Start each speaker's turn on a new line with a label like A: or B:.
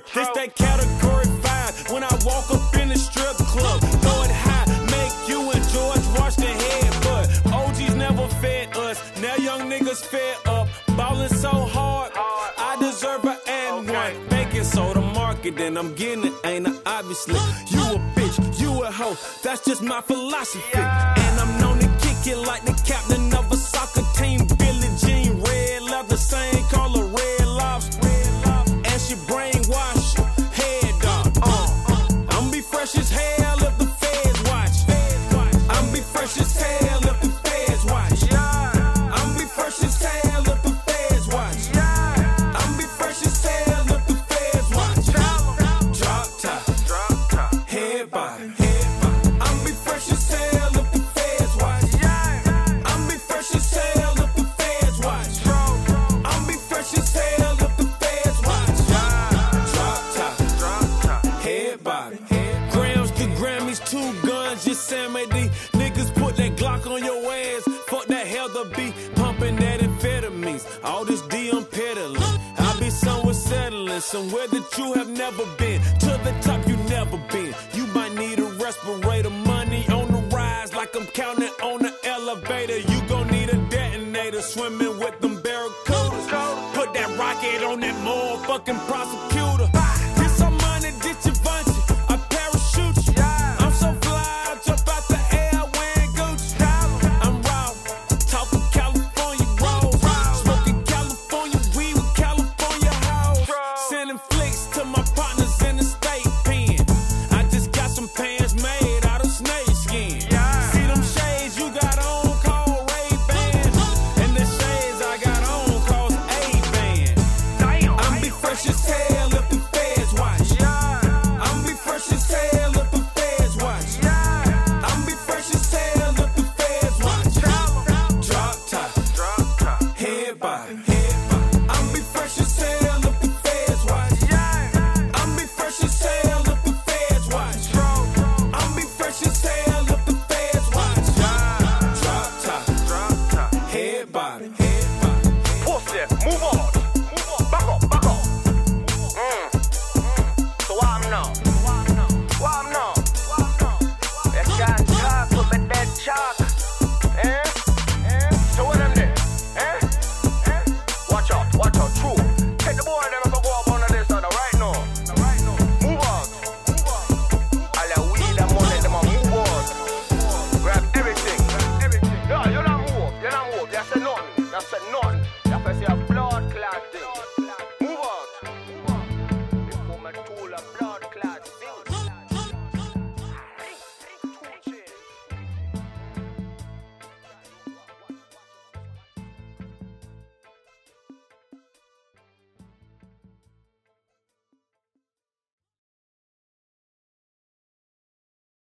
A: This that category 5. When I walk up in the strip club, throw it high, make you and George wash their head. But OGs never fed us. Now young niggas fed up. Ballin' so hard, I deserve an and one. Baking soda marketing, I'm getting it, ain't I? Obviously, you a bitch, you a hoe. That's just my philosophy. And I'm known to kick it like the captain of a soccer team. Billie Jean, red leather, same color, red lobster. And she brainwash you, head dog. I'm be fresh as hell if the feds watch. I'm be fresh as hell if the feds watch. I'm be fresh as hell if the feds watch. I'm be fresh as hell if the feds watch. Drop top, head body. I'm be fresh as hell if the feds watch. I'm be fresh as hell if the feds watch. I'm be fresh as hell if the feds watch. Drop top, head body. Grams to Grammys, 2 guns, just Sam AD. Niggas put that Glock on your ass. Fuck that Heather B. Pumping that amphetamines. All this DM peddling. I be somewhere settling, somewhere that you have never been. To the top you never been. You might need a respirator. Money on the rise like I'm counting on the elevator. You gon' need a detonator. Swimming with the